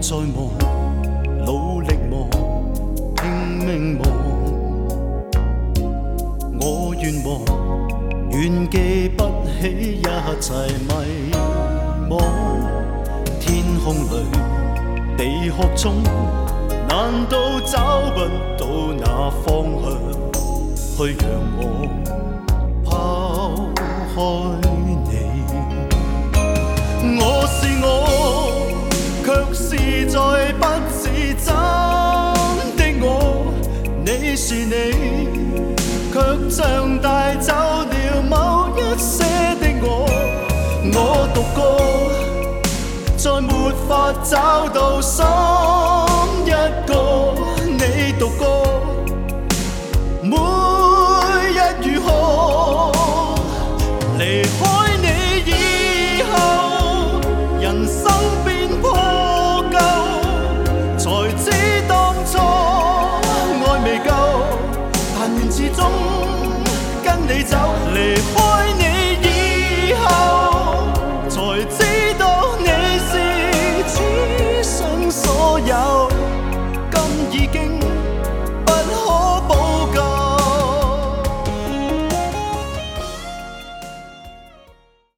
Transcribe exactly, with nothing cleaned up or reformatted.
在忙，努力忙，拼命忙。我願忘，願記不起一切迷惘。天空裏，地殼中，難道找不到那方向，去讓我拋開你？我是我，卻是在不是真的我。你是你，卻像帶走了某一些的我。我獨個，再沒法找到心一個。你獨個，每日如何離開你以後，人生變破舊，才知當初愛未夠，但願始終